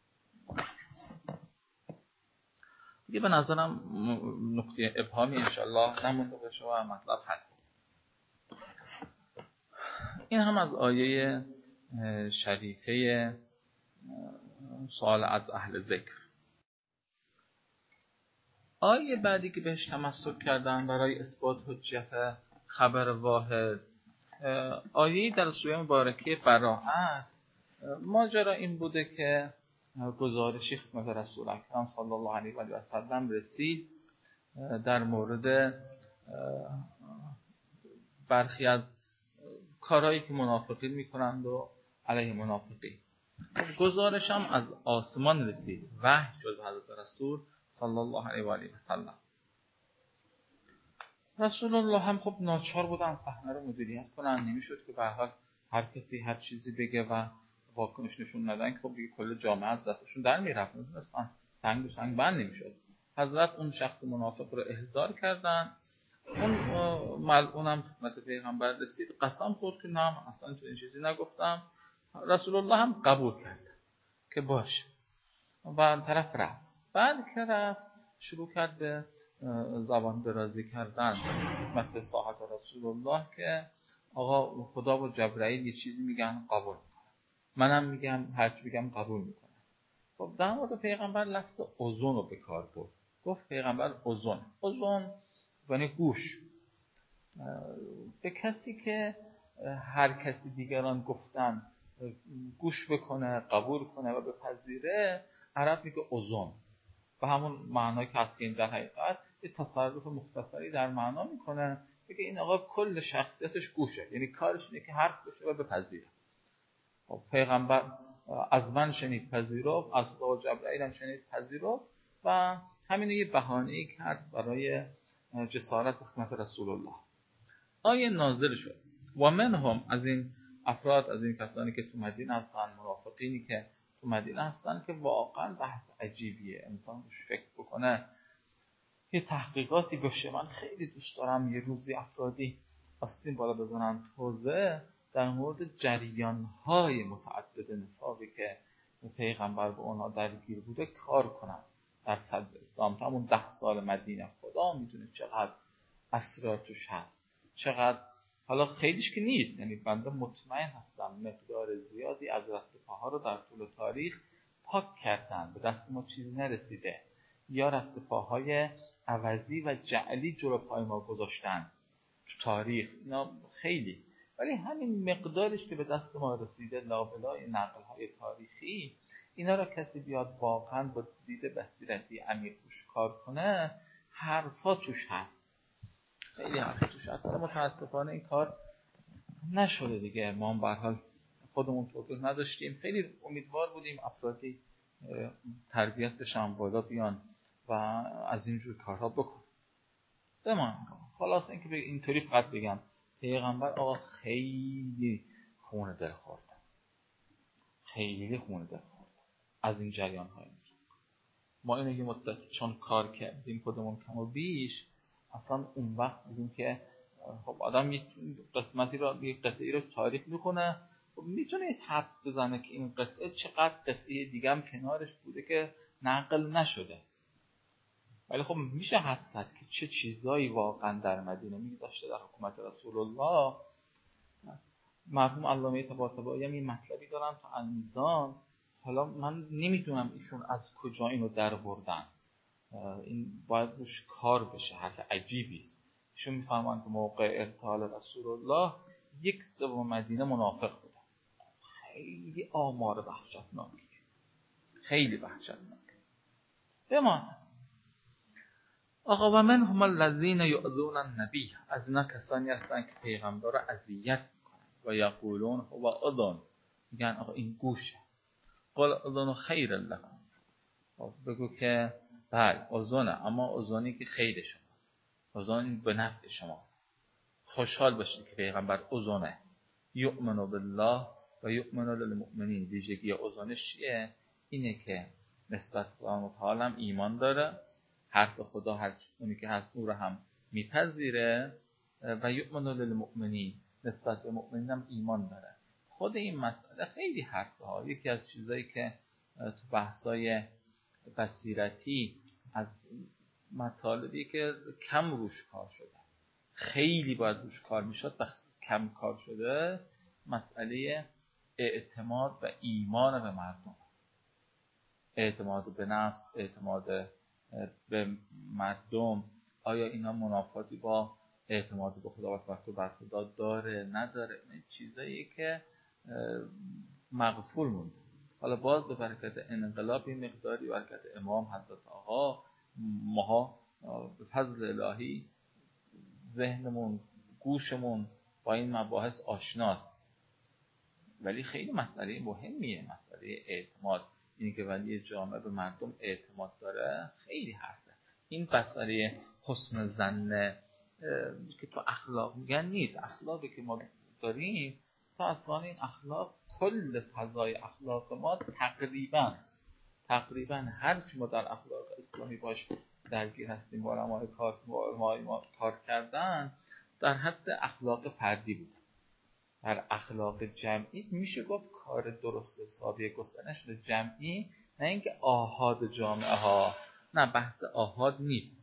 دیگه به نظرم نکته ابهامی انشالله نمونده باشه و مطلب حل. این هم از آیه شریفه سوال از اهل ذکر. آیه بعدی که بهش تمسک کردن برای اثبات حجیت خبر واحد، آیه در سوره مبارکه براءت. ماجرا این بوده که گزارشی خدمت رسول اکرم صلی الله علیه و سلم رسید در مورد برخی از کارهایی که منافقین میکنند و علیه منافقین. گزارش هم از آسمان رسید، وحی شد به حضرت رسول صلی الله علیه و آله و سلم. رسول الله هم خب ناچار بودن صحنه رو مدیریت کنن، نمیشد که به هر کسی هر چیزی بگه و واکنش نشون ندن که خب دیگه کل جامعه از دستشون در میرفت، مثلا سنگ به سنگ بند نمیشد. حضرت اون شخص منافق رو احضار کردن. اون ملعونم خدمت پیغمبر رسید، قسم خورد که نه اصلا چنین چیزی نگفتم. رسول الله هم قبول کرد که باشه و طرف رفت. بعد که رفت شروع کرد به زبان درازی کردن خدمت صاحب رسول الله که آقا خدا و جبرائیل یه چیزی میگن قبول میکنن، منم میگم هرچی بگم قبول میکنن. خب در مورد پیغمبر لفظ اذن رو به کار برد. گفت پیغمبر اذن یعنی گوش. به کسی که هر کسی دیگران گفتن گوش بکنه، قبول کنه و بپذیره، عرب میگه اذن. و همون معنایی که هست که در حقیقت یه تصرف مختصری در معنا میکنه، بگه این آقا کل شخصیتش گوشه، یعنی کارش اینه که حرف بشه و بپذیره. خب پیغمبر از من شنید پذیرفت، از خدا و جبرائیل هم شنید پذیرفت و همین یه بهانه‌ای کرد برای جسارت خدمت رسول الله. آیه نازل شد و منهم، از این افراد، از این کسانی که تو مدینه هستن، منافقینی که تو مدینه هستن، که واقعا بحث عجیبیه انسان روش فکر بکنه، یه تحقیقاتی بشه. من خیلی دوست دارم یه روزی افرادی آستین بالا بزنن توزه در مورد جریان‌های متعدد نفاقی که پیغمبر به اونا درگیر بوده کار کنن در صدر اسلام. تا همون 10 سال مدینه خدا میدونه چقدر اسرار توش هست، چقدر، حالا خیلیش که نیست، یعنی بنده مطمئن هستم مقدار زیادی از رفته پاها رو در طول تاریخ پاک کردن، به دست ما چیزی نرسیده، یا رفته پاهای عوضی و جعلی جلو پای ما گذاشتن تو تاریخ، اینا خیلی، ولی همین مقدارش که به دست ما رسیده لابلای نقل‌های تاریخی، اینا را کسی بیاد واقعا با دید بصیرتی عمیق روش کار کنه، حرفا توش هست، خیلی حرف توش هست. متاسفانه این کار نشده دیگه، ما هم به هر حال خودمون توفیق نداشتیم. خیلی امیدوار بودیم افرادی تربیت بشن بالا بیان و از اینجور کارها بکن. خلاص اینکه اینطوری فقط بگم پیغمبر آقا خیلی خون دل خوردن، خیلی خون دل خوردن از این جریان های. ما اینو یه مدت چون کار کردیم خودمون کم و بیش، اصلا اون وقت بودیم که خب آدم یک قسمتی رو، یک قطعی رو تاریخ میخونه، خب میتونه یه حدس بزنه که این قطعه چقدر قطعه دیگه هم کنارش بوده که نقل نشده، ولی خب میشه حدس زد که چه چیزایی واقعا در مدینه میگذشته در حکومت رسول الله. مرحوم علامه طباطبایی هم این مطلبی دارن تو المیزان، حالا من نمیدونم ایشون از کجا اینو در بردن، این باید روش کار بشه، حرف عجیبی است. ایشون میفهمن که موقع ارتحال رسول الله 1/3 مدینه منافق بودن. خیلی آمار وحشتناکی، خیلی وحشتناک. بمان آقا و من هم الذین یؤذون النبی، از اینا کسانی هستن که پیغمبر رو اذیت میکنن و یقولون هو اذن، میگن آقا این گوشه. قل اذن خیر لکم، بگو که بله اذنه، اما اذنی که خیر شماست، اذن به نفع شماست، خوشحال باشید که پیغمبر اذنه. یؤمن بالله و یؤمن للمؤمنین، ویژگی اذنش چیه؟ اینه که نسبت به خدا تعالی ایمان داره، حرف خدا هر چیزی که هست او رو هم میپذیره، و یؤمن للمؤمنین، نسبت به مؤمنین هم ایمان داره. خود این مسئله خیلی حرفه ها، یکی از چیزایی که تو بحثای بصیرتی از مطالبی که کم روش کار شده، خیلی باید روش کار میشد و کم کار شده، مسئله اعتماد و ایمان به مردم، اعتماد به نفس، اعتماد به مردم، آیا اینا منافاتی با اعتماد به خدا و توکل بر خدا داره نداره؟ این چیزاییه که مغفول مونده. حالا باز به برکت انقلاب این مقداری، برکت امام حضرت آقا، ماها به فضل الهی ذهنمون، گوشمون با این مباحث آشناست. ولی خیلی مسئله مهمیه، مسئله اعتماد. اینی که ولی جامعه به مردم اعتماد داره خیلی حرفه. این مسئله حسن ظن که تو اخلاق میگن نیست. اخلاقی که ما داریم، تا اصلا این اخلاق، کل فضای اخلاق ما تقریبا هر چی ما در اخلاق اسلامی باش درگیر هستیم، با علمای کار کردن، در حد اخلاق فردی بوده. در اخلاق جمعی میشه گفت کار درست حسابی گسترده شده جمعی، نه اینکه آحاد جامعه ها. نه، بحث آحاد نیست،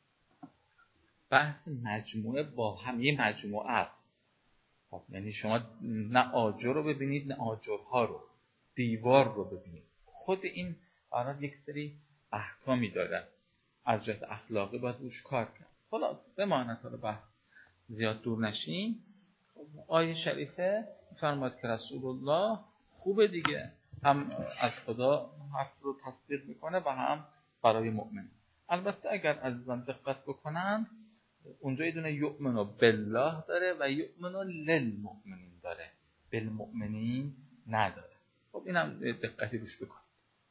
بحث مجموعه با هم، یه مجموعه است. خب یعنی شما نه آجر رو ببینید نه آجرها رو، دیوار رو ببینید. خود این برای یک سری احکامی داره، از جهت اخلاقی باید روش کار کرد. خلاص بماند، حالا بحث زیاد دور نشیم. آیه شریفه فرماید که رسول الله خوبه دیگه، هم از خدا حرف رو تصدیق میکنه و هم برای مؤمن. البته اگر عزیزان دقت بکنن، اونجا یه دونه یؤمن بالله داره و یؤمن للمؤمنین داره، بالمؤمنین نداره. خب اینم دقتی روش بکنید.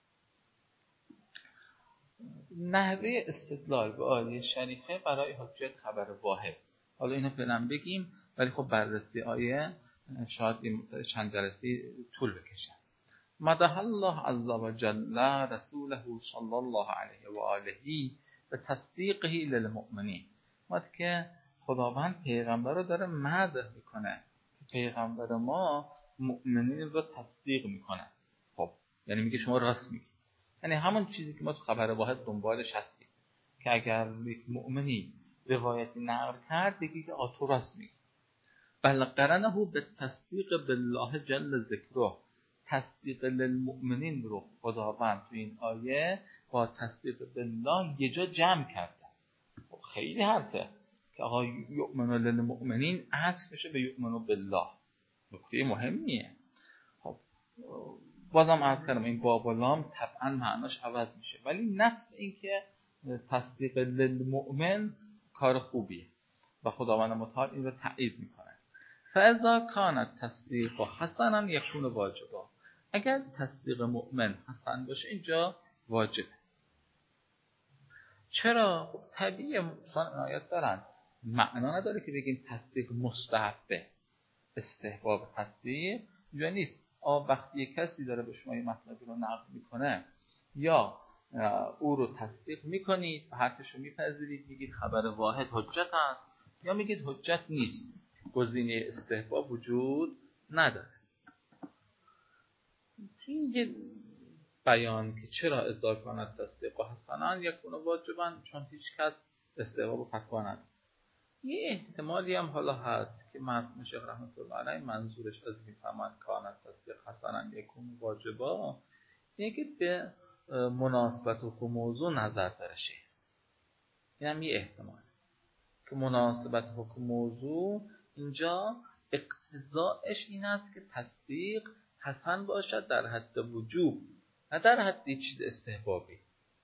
نحوه استدلال به آیه شریفه برای حجت خبر واحد. حالا اینو فعلا بگیم، ولی خب بررسی آیه شاید چند جلسه طول بکشه. مدح الله عز و جل رسوله صلی الله علیه و آله به تصدیقه للمؤمنین. وقتی که خداوند پیغمبر رو داره مدح میکنه که پیغمبر ما مؤمنین رو تصدیق میکنه. خب یعنی میگه شما راست میگی، یعنی همون چیزی که ما تو خبر واحد دنبالش هستیم، که اگر یک مؤمنی روایتی نقل کرد بگی که تو راست میگی. بل قرنه به تصدیق بالله جل ذکره، تصدیق للمؤمنین رو خداوند تو این آیه با تصدیق بالله یه جا جمع کرده. خب خیلی حرفه که آقا یؤمن للمؤمنین عطف بشه به یؤمن بالله، نکته مهمیه. خب بازم عرض کردم این باب و لام طبعا معناش عوض میشه، ولی نفس این که تصدیق للمؤمن کار خوبیه و خداوند متعال این رو تایید میکنه. فاذا کان التصدیق حسنا یکون واجبا، اگر تصدیق مؤمن حسن باشه اینجا واجبه. چرا؟ طبیعی آیات دارن، معنا نداره که بگیم تصدیق مستحبه. استحباب تصدیق اینجا نیست. وقتی یک کسی داره به شما این مطلبی رو نقل میکنه، یا او رو تصدیق میکنید و حرفش رو میپذیرید، میگید خبر واحد حجت است، یا میگید حجت نیست، گزینه استحباب وجود نداره. این بیان که چرا اذا کانت تصدیق و حسنا یکون واجبا، چون هیچ کس استحباب و فتوا نداره. یه احتمالی هم حالا هست که مرحوم شیخ رحمت الله علیه منظورش از این فرمان کانت تصدیق حسنا یکون واجبا اینه که به مناسبت حکم موضوع نظر داره شیخ. این هم یه احتمال که مناسبت حکم موضوع اینجا اقتضاعش این است که تصدیق حسن باشد در حد وجوب، نه در حد چیز استحبابی.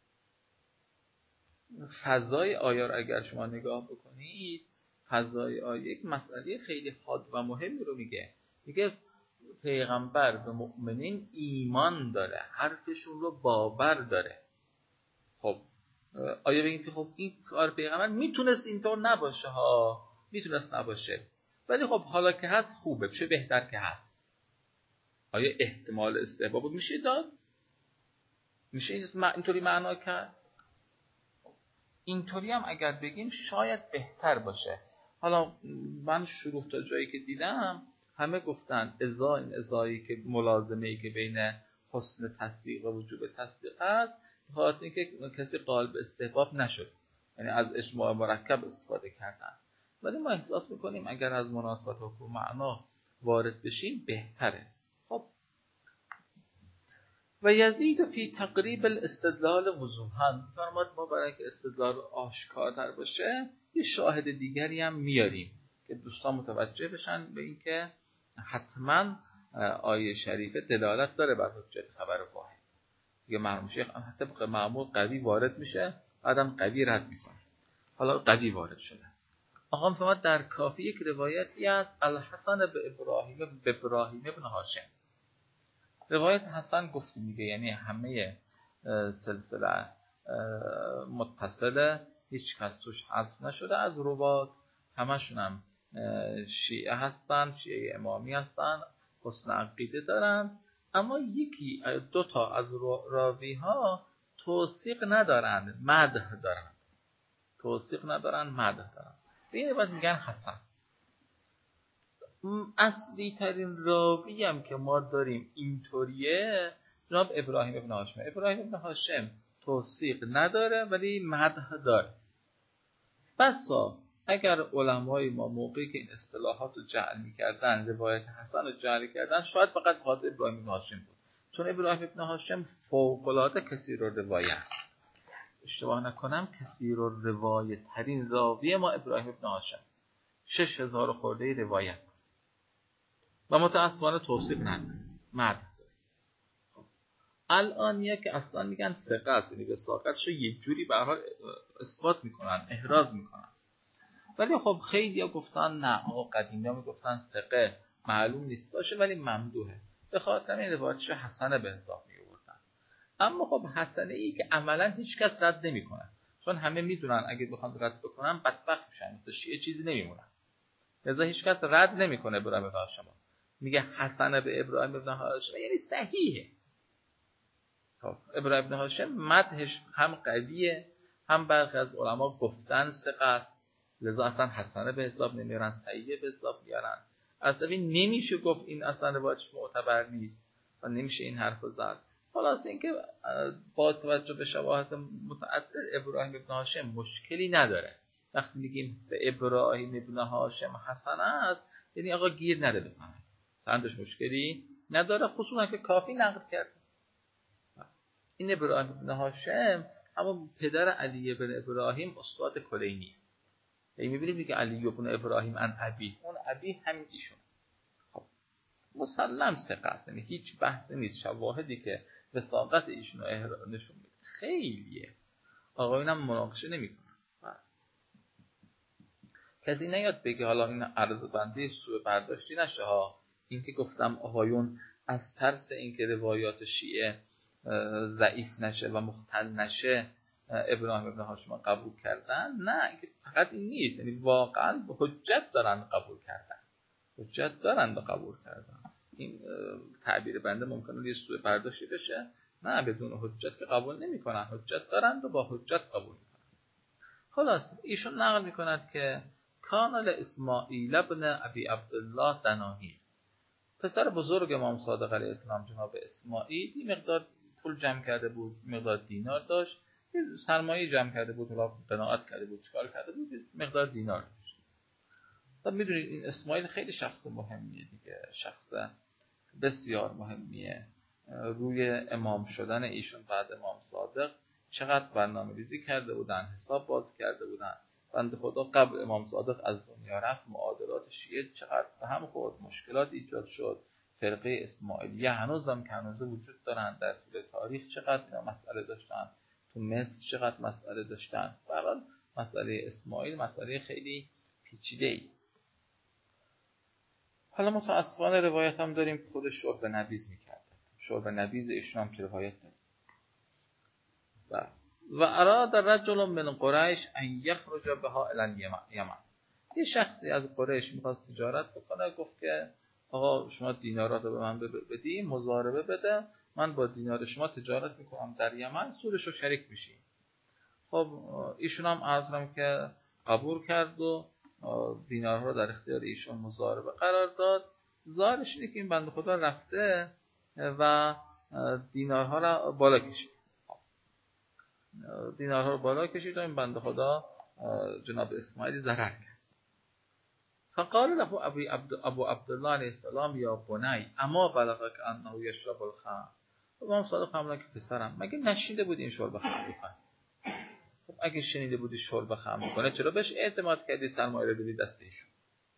فضای آیه رو اگر شما نگاه بکنید، فضای آیه یک مسئله خیلی حاد و مهمی رو میگه پیغمبر به مؤمنین ایمان داره، حرفشون رو باور داره. خب آیا بگیم که خب این کار پیغمبر میتونست اینطور نباشه ها، میتونست نباشه، ولی خب حالا که هست خوبه، چه بهتر که هست. آیا احتمال استحباب میشه داد؟ میشه اینطوری معنا کرد؟ اینطوری هم اگر بگیم شاید بهتر باشه. حالا من شروع تا جایی که دیدم همه گفتن ازایی که ملازمه‌ای که بین حسن تصدیق و وجوب تصدیق است، بخاطر اینکه کسی قائل به استحباب نشد، یعنی از اجماع مرکب استفاده کردن. ولی ما احساس میکنیم اگر از مناسبت حکم معنا وارد بشیم بهتره. خب و یزید فی تقریب الاستدلال وضوحا، فرماد ما برای که استدلال آشکارتر باشه یه شاهد دیگری هم میاریم که دوستان متوجه بشن به این که حتما آیه شریفه دلالت داره بر حجت خبر واحد. یه مرحوم شیخ طبق معمول قوی وارد میشه، بعدم قوی رد میکنه. حالا قوی وارد شده. آقا فرماد در کافی یک روایتی از الحسن به ابراهیم ابن هاشم. روایت حسن گفتیم میگه یعنی همه سلسله متصله، هیچ کس توش حذف نشده از روات، همشون هم شیعه هستن، شیعه امامی هستن، حسن عقیده دارن، اما یکی دو تا از راوی ها توثیق ندارن، مدح دارن. توثیق ندارن، مدح دارن. به این روایت میگن حسن. اصلی ترین راوی هم که ما داریم اینطوریه جناب ابراهیم ابن هاشم. ابراهیم ابن هاشم توثیق نداره ولی مدح داره. بسا اگر علمای ما موقعی که این اصطلاحات رو جعل می‌کردن، روایت حسن رو جعل کردن، شاید فقط خاطر ابراهیم ابن هاشم بود، چون ابراهیم ابن هاشم فوق‌العاده کثیر الروایت، اشتباه نکنم کثیر الروایت ترین راوی ما ابراهیم ابن هاشم، 6000 خورده روایت و متأسفانه توثیق نداره، مدح داره. الانیه که اصلا میگن ثقه است، یعنی وثاقتش یه جوری به هر حال اثبات میکنن، احراز میکنن. ولی خب خیلی ها گفتن نه، آقا قدیمی ها میگفتن ثقه معلوم نیست باشه ولی ممدوحه، به خاطر این روایتش حسنه به حساب میآوردن. اما خب حسنه ای که عملا هیچ کس رد نمیکنه، چون همه میدونن اگه بخوان رد بکنن بدبخت میشن، مثل شیعه چیزی نمیمونه، لذا هیچ کس رد نمیکنه ابراهیم بن هاشم. میگه حسن به ابراهیم بن هاشم یعنی صحیحه. خب ابراهیم بن هاشم مدحش هم قویه، هم برخی از علما گفتن ثقه است، لذا اصلا حسنه به حساب نمیارن، صحیحه به حساب میارن. اصلا نمیشه گفت این اصلا روایتش معتبر نیست و نمیشه این حرفو زد. خلاص اینکه با توجه به شواهد متعدد ابراهیم بن هاشم مشکلی نداره. وقتی میگیم به ابراهیم بن هاشم حسنه است یعنی آقا گیر نده بزنه، سندش مشکلی نداره، خصوصا که کافی نقل کرده. این ابراهیم بن هاشم همون پدر علی بن ابراهیم استاد کلینی. یعنی می‌بینید میگه علی بن ابراهیم ان ابی، اون ابی همین ایشون. خب مسلم ثقه است، یعنی هیچ بحثی نیست. شواهدی که وثاقت ایشون رو نشون میده خیلیه، آقایون هم مناقشه نمی‌کنن. کسی نیاد بگه حالا این عرض بندی سوء برداشتی نشه ها. این که گفتم آقایون از ترس اینکه روایات شیعه ضعیف نشه و مختل نشه ابراهیم ابن هاشم قبول کردن، نه، اینکه فقط این نیست، یعنی واقعا حجت دارن قبول کردن، حجت دارن و قبول کردن. این تعبیر بنده ممکنه یه سوء برداشتی بشه، نه، بدون حجت که قبول نمی‌کنن، حجت دارن و با حجت قبول می‌کنن. خلاص ایشون نقل می‌کند که کان اسماعیل ابن ابی عبدالله دناهی، پسر بزرگ امام صادق علیه السلام جناب اسماعیل، این مقدار پول جمع کرده بود، مقدار دینار داشت، سرمایه جمع کرده بود، حالا قناعت کرده بود، چیکار کرده بود، مقدار دینار داشت. و میدونید این اسماعیل خیلی شخص مهمیه دیگه، شخص بسیار مهمیه. روی امام شدن ایشون بعد امام صادق چقدر برنامه‌ریزی کرده بودن، حساب باز کرده بودن. بنده خدا قبل امام صادق از دنیا رفت، معادلات شیعه چقدر به هم خورد، مشکلات ایجاد شد. فرقه اسماعیلیه هنوزم که هنوز وجود دارن، در طول تاریخ چقدر اینا مسئله داشتن، تو مصر چقدر مسئله داشتن. به هر حال مسئله اسماعیل مسئله خیلی پیچیده‌ای. حالا متأسفانه روایت هم داریم که خودش شرب نبیذ میکرد. شرب نبیذ ایشون هم که روایت داریم. و اراد رجل من قریش ان یخرج بها الی الیمن. یه شخصی از قریش می‌خواست تجارت بکنه، گفت که آقا شما دینارات رو به من بدی، مضاربه بده، من با دینار شما تجارت میکنم در یمن، سودش رو شریک میشیم. خب ایشون هم عرضم که قبول کرد و دینارها رو در اختیار ایشون مضاربه قرار داد. ظاهرش اینه که این بنده خدا رفته و دینارها رو بالا کشید. دینارها رو بالا کشید و این بنده خدا جناب اسماعیل ضرر کرد. فقال له ابو عبدالله علیه السلام یا بنی اما بلغک انه یشرب الخمر. امام صادق فرمودن که پسرم مگه نشیده بودی این شرب خمر میکنه؟ خب اگه شنیده بودی شرب خمر میکنه چرا بهش اعتماد کردی سرمایه رو بدی دست ایشون؟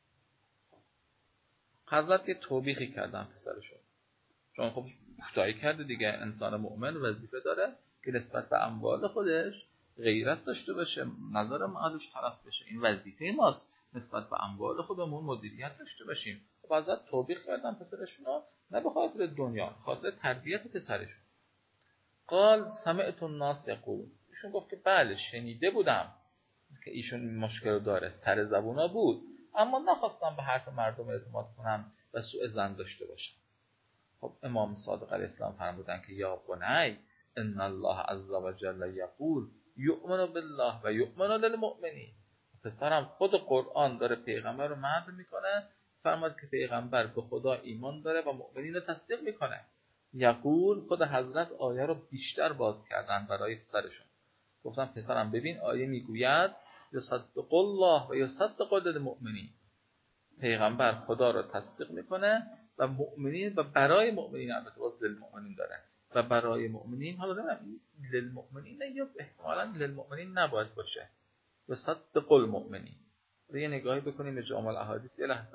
حضرت یه توبیخی کردن پسرشون، چون خب کوتاهی کرده دیگه. انسان مؤمن وظیفه داره که نسبت به اموال خودش غیرت داشته باشه، نظر معادش طرف بشه. این وظیفه ماست نسبت به اموال خودمون مدیریت داشته باشیم. خب حضرت توبیخ کردن پسرشون رو، نه به خاطر دنیا، خاطر تربیت پسرشون. قال سمعت الناس یقول، ایشون گفت که بله شنیده بودم که ایشون مشکل داره، سر زبونا بود، اما نخواستم به حرف مردم اعتماد کنم و سوء ظن داشته باشم. خب امام صادق علیه السلام فرمودن که یا بنی ان الله عز وجل یقول یؤمن بالله و یؤمن للمؤمنین. پسرم خود قرآن داره پیغمبر رو مدح میکنه، فرمود که پیغمبر به خدا ایمان داره و مؤمنین رو تصدیق میکنه. یقول خود حضرت آیه رو بیشتر باز کردن برای پسرشون، گفتن پسرم ببین آیه میگوید یصدق الله و یصدق للمؤمنین، پیغمبر خدا رو تصدیق میکنه و مؤمنین، و برای مؤمنین البته باز للمؤمنین داره، و برای مؤمنین، حالا نمیدونم للمؤمنین یا احتمالاً للمؤمنین نباید باشه، یصدق المؤمنین. یه نگاهی بکنیم به جامع الاحادیث یه لحظه.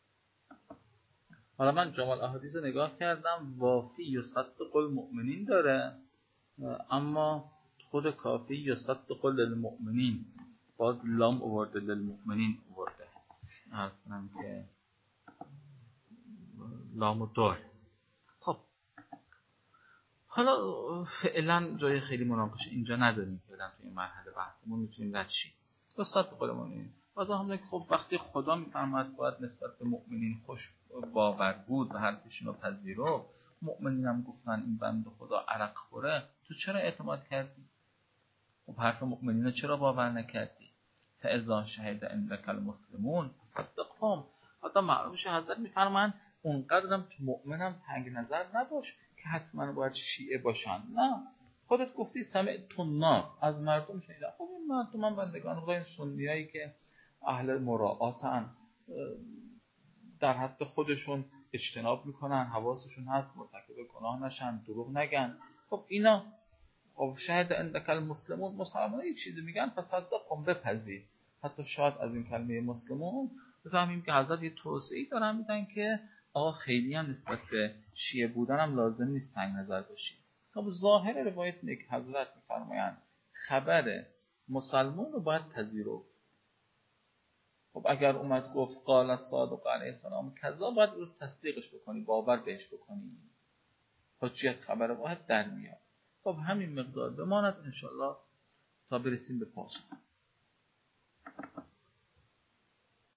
حالا من جامع الاحادیث رو نگاه کردم، وافی یصدق المؤمنین داره، اما خود کافی یصدق للمؤمنین، باز لام آورده للمؤمنین آورده. عرض کنم که لامو داره. خب حالا فعلا جای خیلی مناقشه اینجا نداریم، فعلا تو این مرحله بحثمون میتونیم رد شیم. صدق خودمون باز هم که خب وقتی خدا میفرماید باید نسبت به مؤمنین خوش باور بود و حرفشون رو پذیرو، مؤمنین هم گفتن این بنده خدا عرق خوره، تو چرا اعتماد کردی؟ خب حرف مؤمنین رو چرا باور نکردی؟ فاذا شهد عندك المسلمون فصدقهم. حتی معروفش حضرت میفرمان اونقدرم تو مؤمنم تنگ نظر نباش که حتما باید شیعه باشن، نه، خودت گفتی سمعت الناس، از مردم شنیدم. خب این مردم هم بندگان خدا، این سنیایی که اهل مراعاتن، در حد خودشون اجتناب میکنن، حواسشون هست مرتکب گناه نشن، دروغ نگن. خب اینا خب شاید عندک المسلمون، مسلمان یک چیزی میگن فصدقهم، بپذیر. حتی شاید از این کلمه مسلمون بفهمیم که حضرت یه توصیه‌ای دارن میدن که آقا خیلی هم نسبت به شیعه بودن هم لازم نیست تنگ نظر باشید. خب ظاهر روایت اینه که حضرت میفرمایند خبر مسلمان رو باید پذیرفت. خب اگر اومد گفت قال الصادق علیه السلام کذا، باید رو تصدیقش بکنی، باور بهش بکنی، حجیت خبر واحد در میاد. خب همین مقدار بماند انشالله تا برسیم به پاسخ.